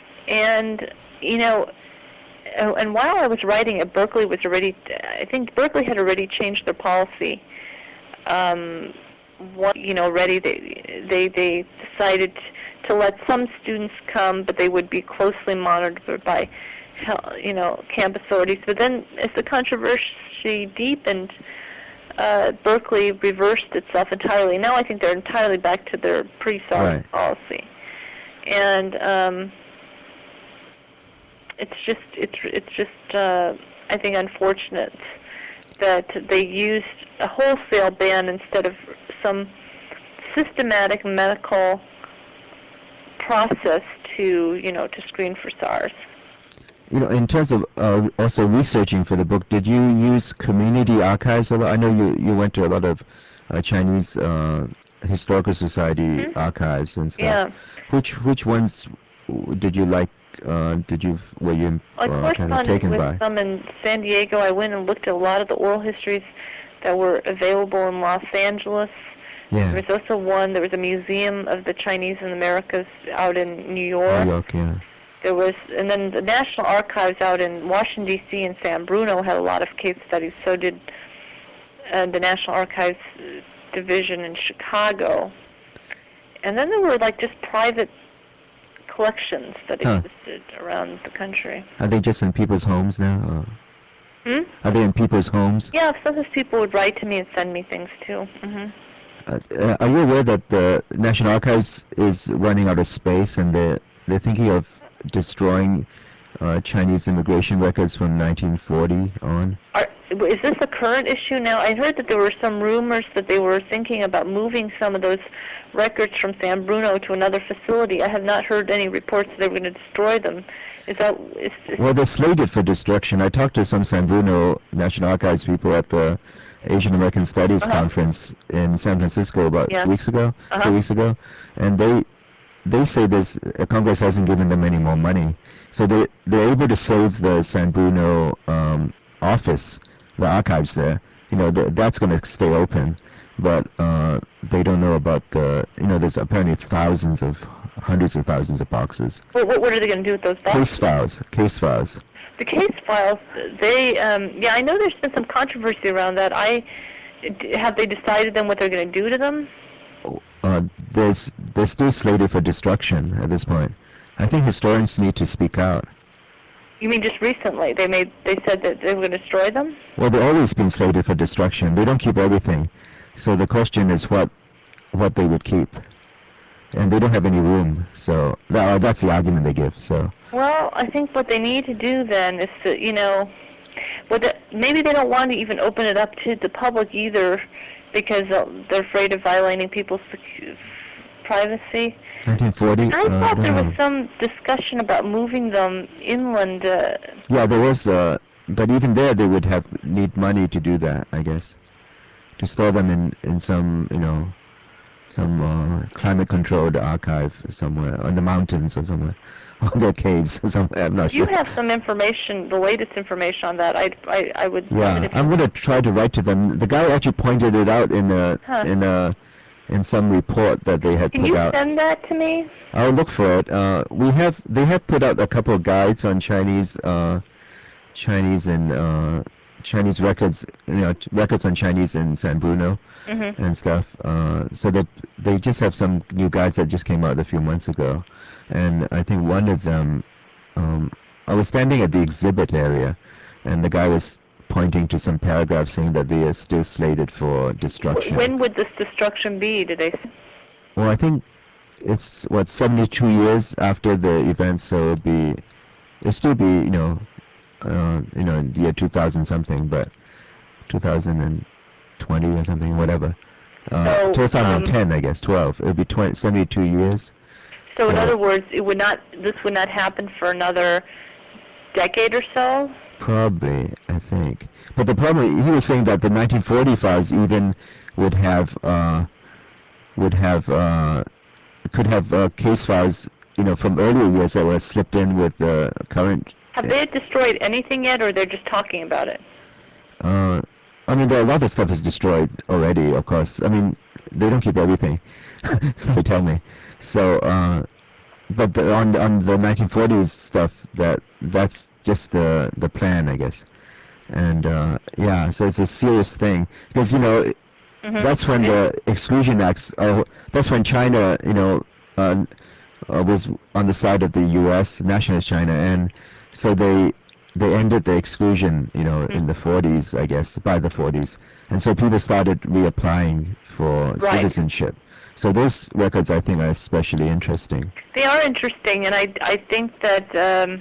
and you know, and, and while I was writing it, Berkeley was already. I think Berkeley had already changed their policy. Um, one, you know, already they they they decided to let some students come, but they would be closely monitored by, you know, campus authorities. But then, as the controversy deepened, uh, Berkeley reversed itself entirely. Now I think they're entirely back to their pre-SARS right. policy, and um, it's just it's it's just uh, I think unfortunate that they used a wholesale ban instead of some systematic medical process to you know to screen for SARS. You know, in terms of uh, also researching for the book, did you use community archives a lot? I know you, you went to a lot of uh, Chinese uh, historical society Mm-hmm. archives and stuff. Yeah. Which which ones did you like? Uh, did you were you I uh, kind of corresponded taken with by? some in San Diego. I went and looked at a lot of the oral histories that were available in Los Angeles. Yeah. There was also one. There was a museum of the Chinese in the Americas out in New York. New York, yeah. There was, and then the National Archives out in Washington D C and San Bruno had a lot of case studies. So did uh, the National Archives division in Chicago. And then there were like just private collections that Huh. existed around the country. Are they just in people's homes now? Or Hmm? are they in people's homes? Yeah, sometimes people would write to me and send me things too. Hmm. Uh, uh, are you aware that the National Archives is running out of space and they're, they're thinking of destroying uh, Chinese immigration records from nineteen forty on? Are, is this a current issue now? I heard that there were some rumors that they were thinking about moving some of those records from San Bruno to another facility. I have not heard any reports that they were going to destroy them. Is that... Is, is Well, they're slated for destruction. I talked to some San Bruno National Archives people at the Asian American Studies uh-huh. Conference in San Francisco about Yeah. two weeks ago, Uh-huh. three weeks ago, and they they say this uh, Congress hasn't given them any more money, so they they're able to save the San Bruno um, office, the archives there. You know, th- that's going to stay open, but uh, they don't know about the. You know, there's apparently thousands of, hundreds of thousands of boxes. What, what, what are they going to do with those boxes? Case files, case files. The case files, they, um, yeah, I know there's been some controversy around that. I, have they decided then what they're going to do to them? Uh, there's they're still slated for destruction at this point. I think historians need to speak out. You mean just recently? They made, they said that they were going to destroy them? Well, they've always been slated for destruction. They don't keep everything. So the question is what what they would keep, and they don't have any room. So that, that's the argument they give. So Well, I think what they need to do then is to, you know, what the, maybe they don't want to even open it up to the public either, because uh, they're afraid of violating people's secu- privacy. nineteen forty. I Uh, I thought don't there was know. some discussion about moving them inland. Uh, Yeah, there was. Uh, but even there, they would have need money to do that. I guess to store them in in some you know some uh, climate-controlled archive somewhere on the mountains or somewhere, on their caves or somewhere. I'm not if you sure. have some information, the latest information on that, I, I, I would love it Yeah, if I'm you. gonna try to write to them. The guy actually pointed it out in a Huh. in a in some report that they had Can put you out. send that to me? I'll look for it. Uh, we have they have put out a couple of guides on Chinese uh, Chinese and uh, Chinese records, you know, t- records on Chinese in San Bruno Mm-hmm. and stuff. Uh, so that they just have some new guides that just came out a few months ago, and I think one of them, um, I was standing at the exhibit area, and the guy was pointing to some paragraphs saying that they are still slated for destruction. When would this destruction be? Did they? Say? Well, I think it's what seventy-two years after the event, so it'd be it'll still be you know uh, you know in the year two thousand something, but two thousand twenty or something, whatever. Uh, So, um, two thousand ten, I guess, twelve. It would be twenty, seventy-two years. so in So other words, it would not. This would not happen for another decade or so. probably, I think. But the problem, he was saying that the nineteen forty files even would have uh, would have uh, could have uh, case files, you know, from earlier years that were slipped in with the current. Have they destroyed anything yet, or they're just talking about it? Uh, I mean, there a lot of stuff is destroyed already. Of course, I mean, they don't keep everything, so they tell me. So, uh, but the, on on the nineteen forties stuff, that that's just the the plan, I guess. And uh, yeah, so it's a serious thing because you know Mm-hmm. that's when the exclusion acts. Uh, that's when China, you know, uh, uh, was on the side of the U S nationalist China, and so they they ended the exclusion, you know, Mm-hmm. in the forties, I guess, by the forties, and so people started reapplying for Right. citizenship. So those records, I think, are especially interesting. They are interesting, and I I think that um,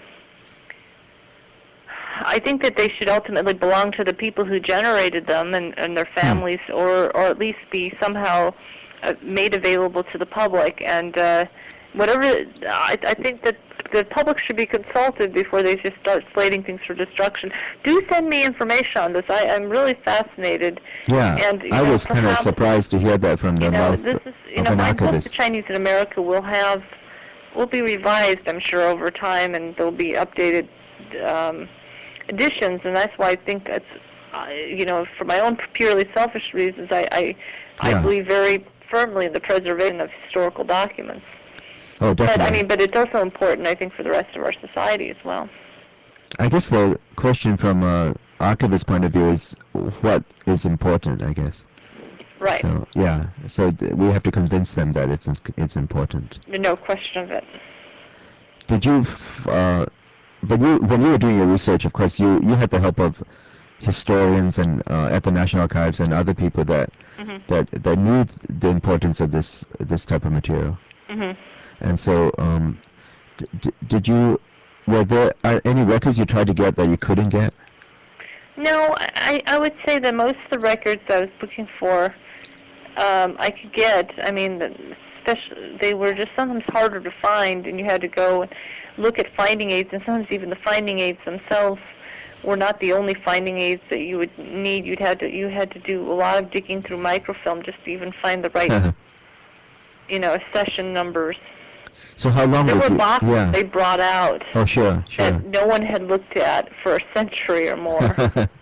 I think that they should ultimately belong to the people who generated them and, and their families, hmm. or or at least be somehow uh, made available to the public. And uh, whatever, I, I think that the public should be consulted before they just start slating things for destruction. Do send me information on this. I, I'm really fascinated. Yeah, and you I know, was kind of perhaps, surprised to hear that from the you know, mouth this is, you of know, an My Book, The archivist. Chinese in America, will have will be revised, I'm sure, over time, and there'll be updated um, editions, and that's why I think it's, uh, you know, for my own purely selfish reasons, I, I, I Yeah. believe very firmly in the preservation of historical documents. Oh, But I definitely. mean, but it's also important, I think, for the rest of our society as well. I guess the question from an archivist point of view is what is important, I guess. Right. So yeah, so th- we have to convince them that it's it's important. No question of it. Did you, f- uh, but you when you were doing your research, of course, you you had the help of historians and uh, at the National Archives and other people that Mm-hmm. that that knew the importance of this this type of material. Mm-hmm. And so, um, d- d- did you? Were there are any records you tried to get that you couldn't get? No, I, I would say that most of the records I was looking for, um, I could get. I mean, especially they were just sometimes harder to find, and you had to go and look at finding aids, and sometimes even the finding aids themselves were not the only finding aids that you would need. You'd had to you had to do a lot of digging through microfilm just to even find the right, you know, accession numbers. So how long There would were you? boxes Yeah. they brought out Oh, sure, sure. that no one had looked at for a century or more.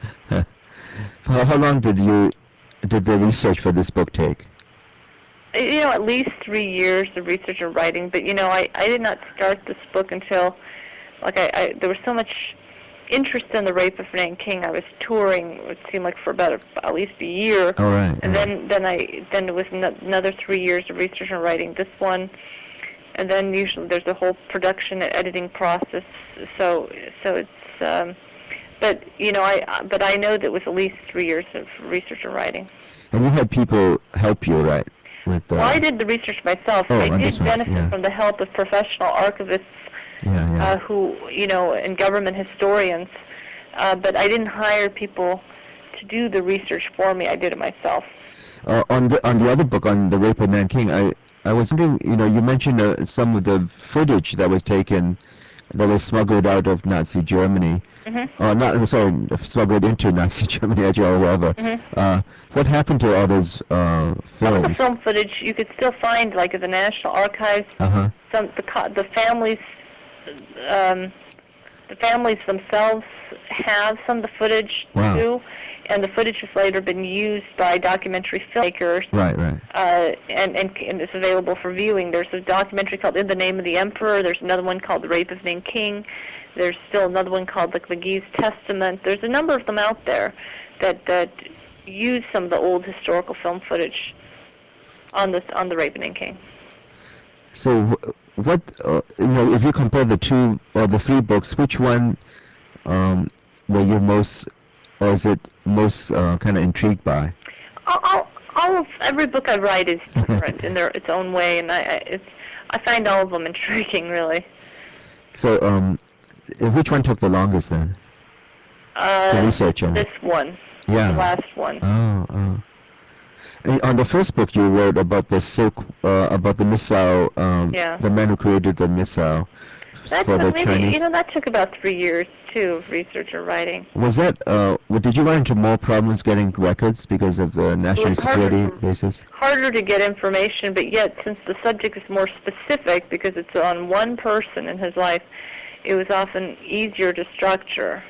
how, how long did you did the research for this book take? You know, at least three years of research and writing. But you know, I, I did not start this book until, like, I, I there was so much interest in the rape of Nanking. I was touring. It seemed like for about a, at least a year. All right. And yeah. then then I then it was no, another three years of research and writing this one. And then usually there's a whole production and editing process. So so it's. Um, but you know, I but I know that it was at least three years of research and writing. And you had people help you, right? With uh, Well, I did the research myself. oh, I on did this one, benefit yeah, from the help of professional archivists yeah, yeah. uh, who, you know, and government historians, uh, but I didn't hire people to do the research for me. I did it myself. Uh, on the on the other book on the rape of Nanking, I I was wondering, you know, you mentioned uh, some of the footage that was taken, that was smuggled out of Nazi Germany. Hmm Uh, not sorry, smuggled into Nazi Germany or whatever. hmm Uh, what happened to all those uh, Some of the films? film footage you could still find, like at the National Archives. Uh huh. Some the co- the families, um, the families themselves have some of the footage Wow. too, and the footage has later been used by documentary filmmakers. Right, right. Uh, and, and and it's available for viewing. There's a documentary called In the Name of the Emperor. There's another one called The Rape of Nanking. There's still another one called like McGee's Testament. There's a number of them out there that that use some of the old historical film footage on this on the Rape of Nanking. So, wh- what uh, you know, if you compare the two or the three books, which one um, were you most, or is it most uh, kind of intrigued by? All, all, all of every book I write is different in their its own way, and I, I it's I find all of them intriguing, really. So, um, uh, which one took the longest then? The Uh, research on this it. one, the Yeah. last one. Oh, oh. And on the first book, you wrote about the silk, uh, about the missile, um, Yeah. the man who created the missile f- That for took the maybe, you Chinese. know, that took about three years too of research or writing. Was that, uh, w- did you run into more problems getting records because of the It was national harder security for, basis? harder to get information, but yet since the subject is more specific because it's on one person in his life, it was often easier to structure.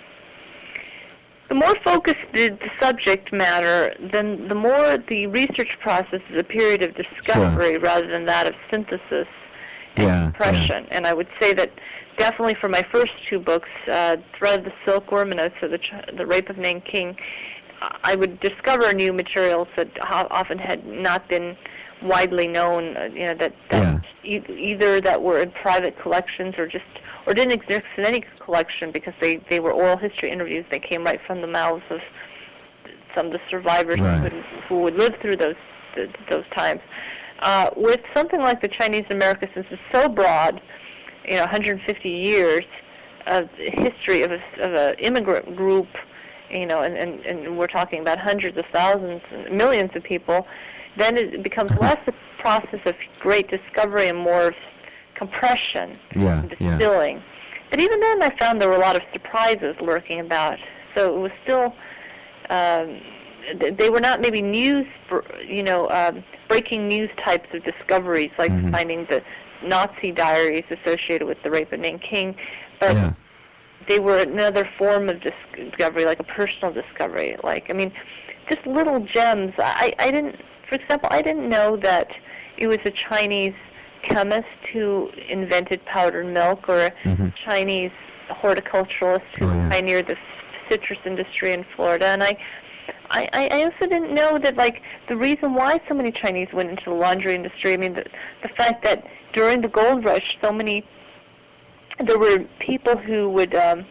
The more focused the, the subject matter, then the more the research process is a period of discovery rather than that of synthesis and Yeah, yeah. compression. And I would say that definitely for my first two books, uh, Thread of the Silkworm and also the, Ch- the Rape of Nanking, I would discover new materials that ho- often had not been widely known, uh, you know, that, that Yeah. e- either that were in private collections or just or didn't exist in any collection because they, they were oral history interviews. They came right from the mouths of some of the survivors who, Right. would, who would live through those th- those times. Uh, with something like the Chinese America, since it's so broad, you know, one hundred fifty years of history of a, of an immigrant group, you know, and, and, and we're talking about hundreds of thousands, and millions of people, then it becomes less a process of great discovery and more of compression Yeah, and yeah. distilling. But even then, I found there were a lot of surprises lurking about. So it was still, um, th- they were not maybe news, for, you know, um, breaking news types of discoveries, like Mhm. finding the Nazi diaries associated with the rape of Nanking, but Yeah. they were another form of discovery, like a personal discovery. Like, I mean, just little gems. I, I didn't, for example, I didn't know that it was a Chinese chemist who invented powdered milk, or a Mhm. Chinese horticulturalist who Oh, yeah. pioneered the citrus industry in Florida. And I, I, I also didn't know that, like, the reason why so many Chinese went into the laundry industry. I mean, the, the fact that during the gold rush, so many there were people who would um,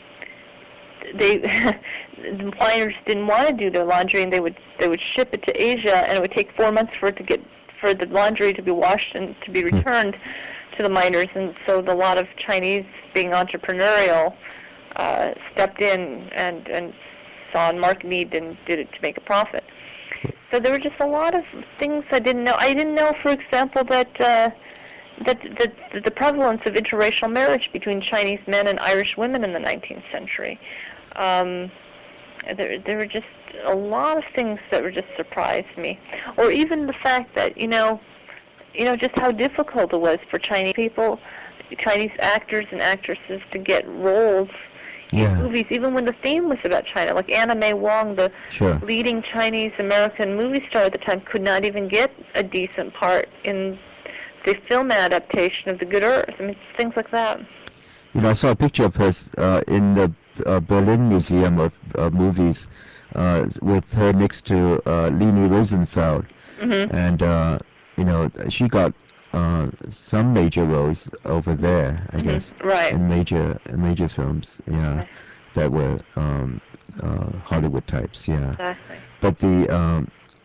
they the miners didn't want to do their laundry, and they would they would ship it to Asia, and it would take four months for it to get for the laundry to be washed and to be returned to the miners. And so the, a lot of Chinese, being entrepreneurial, uh, stepped in and and saw a market need and did it to make a profit. So there were just a lot of things I didn't know. I didn't know, for example, that. Uh, that, that the prevalence of interracial marriage between Chinese men and Irish women in the nineteenth century. Um, there, there were just a lot of things that were just surprised me, or even the fact that you know, you know, just how difficult it was for Chinese people, Chinese actors and actresses to get roles Yeah. in movies, even when the theme was about China. Like Anna May Wong, the Sure. leading Chinese American movie star at the time, could not even get a decent part in the film adaptation of The Good Earth. I mean, things like that. You know, I saw a picture of her uh, in the uh, Berlin Museum of uh, Movies uh, with her next to uh, Leni Rosenfeld. Mm-hmm. And, uh, you know, she got uh, some major roles over there, I guess, Mm-hmm. Right. in major in major films, yeah, Exactly. that were um, uh, Hollywood types, yeah. Exactly. But the um,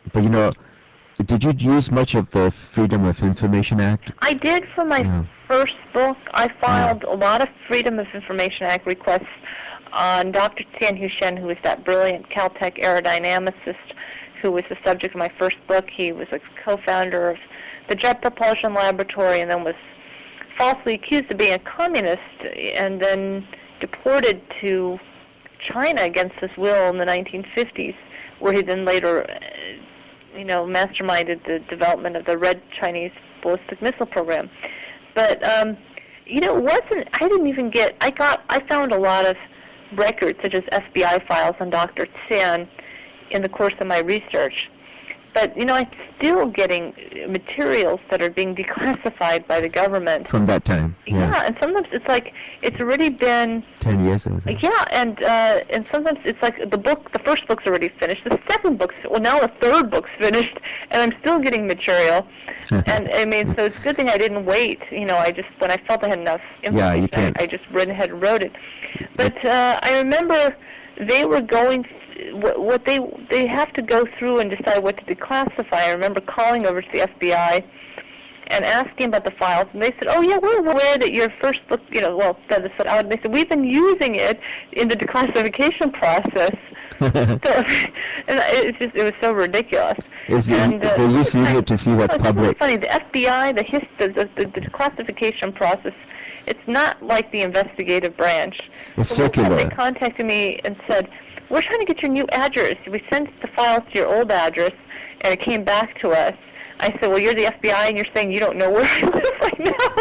but you know, did you use much of the Freedom of Information Act? I did for my Yeah. first book. I filed Yeah. a lot of Freedom of Information Act requests on Doctor Tian Hu-shen, who was that brilliant Caltech aerodynamicist who was the subject of my first book. He was a co-founder of the Jet Propulsion Laboratory and then was falsely accused of being a communist and then deported to China against his will in the nineteen fifties, where he then later, uh, you know, masterminded the development of the Red Chinese ballistic missile program. But um, you know, it wasn't. I didn't even get. I got. I found a lot of records, such as F B I files on Doctor Tian, in the course of my research. But you know, I'm still getting materials that are being declassified by the government. From that time. Yeah. Yeah, and sometimes it's like it's already been Ten years ago. yeah, and uh, and sometimes it's like the book, the first book's already finished, the second book's, well, now the third book's finished, and I'm still getting material. And I mean, so it's a good thing I didn't wait. You know, I just, when I felt I had enough Yeah, you information, can't. I, I just went ahead and wrote it. But uh, I remember they were going, what, what they they have to go through and decide what to declassify. I remember calling over to the F B I and asking about the files, and they said, "Oh yeah, we're aware that your first book, you know, well, that is out." They said, "We've been using it in the declassification process." So, and it's just, it was so ridiculous. Is And it, uh, they're using it to see what's it's really public. funny. The F B I, the his, the, the, the, the declassification process, it's not like the investigative branch. It's So one time circular. they contacted me and said, "We're trying to get your new address. We sent the files to your old address, and it came back to us." I said, "Well, you're the F B I, and you're saying you don't know where I live right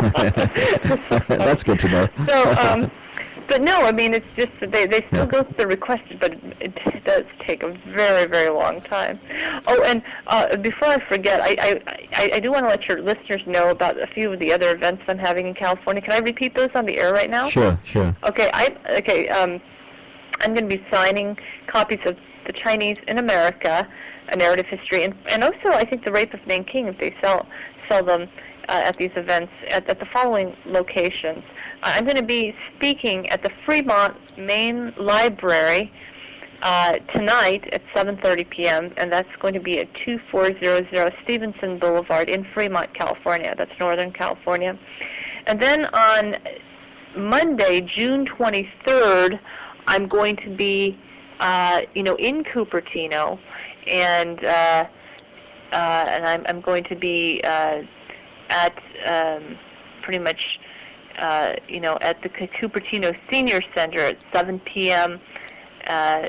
now." That's good to know. So, um, but no, I mean, it's just that they, they still Yeah. go through the request, but it, it does take a very, very long time. Oh, and uh, before I forget, I, I, I, I do want to let your listeners know about a few of the other events I'm having in California. Can I repeat those on the air right now? Sure, sure. Okay, I okay. Um, I'm going to be signing copies of The Chinese in America, A Narrative History, and, and also I think The Rape of Nanking, if they sell sell them uh, at these events at, at the following locations. Uh, I'm going to be speaking at the Fremont Main Library uh, tonight at seven thirty p.m., and that's going to be at two four zero zero Stevenson Boulevard in Fremont, California. That's Northern California. And then on Monday, June twenty-third, I'm going to be, uh, you know, in Cupertino, and uh, uh, and I'm, I'm going to be uh, at um, pretty much, uh, you know, at the Cupertino Senior Center at seven p.m. Uh,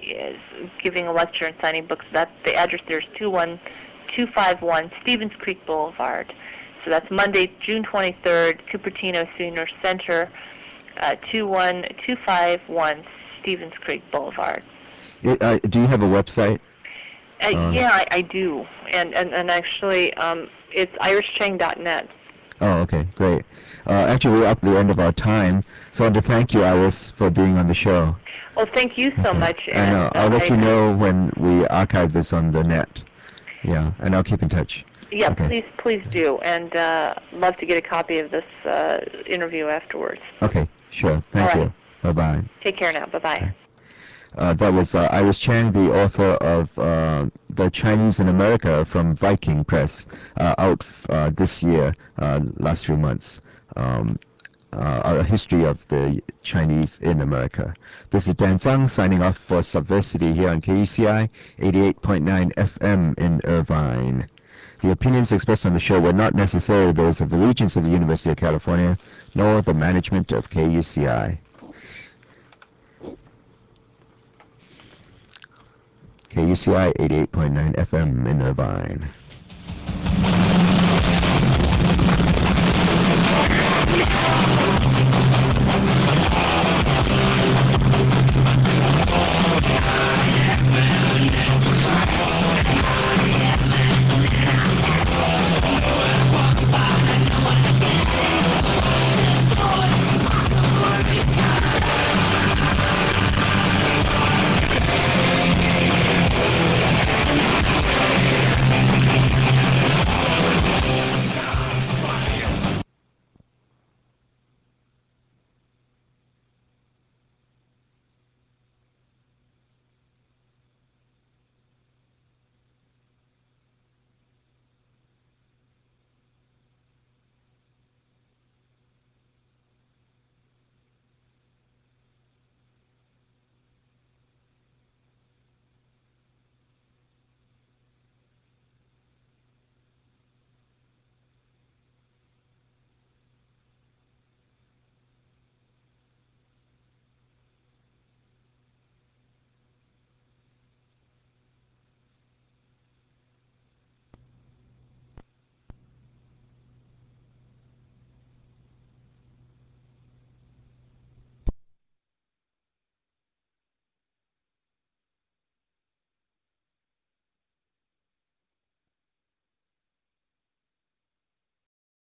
giving a lecture and signing books. That the address there is two one two five one Stevens Creek Boulevard. So that's Monday, June twenty-third, Cupertino Senior Center, uh, two one two five one Stevens Creek Boulevard. It, uh, do you have a website? Uh, Uh, yeah, I, I do, and and, and actually, um, it's irish chang dot net. Oh, okay, great. Uh, actually, we're up to the end of our time, so I want to thank you, Iris, for being on the show. Well, thank you so Okay. much, And uh, and I'll uh, let I, you know when we archive this on the net. Yeah, and I'll keep in touch. yeah, Okay. please, please do, and uh, love to get a copy of this uh, interview afterwards. Okay, sure. Thank All you. right. Bye-bye. Take care now. Bye bye. Uh, that was uh, Iris Chang, the author of uh, The Chinese in America from Viking Press, uh, out uh, this year, uh, last few months. Um, uh, a history of the Chinese in America. This is Dan Zhang signing off for Subversity here on K U C I eighty-eight point nine F M in Irvine. The opinions expressed on the show were not necessarily those of the Regents of the University of California, nor the management of K U C I. K U C I eighty-eight point nine F M in Irvine.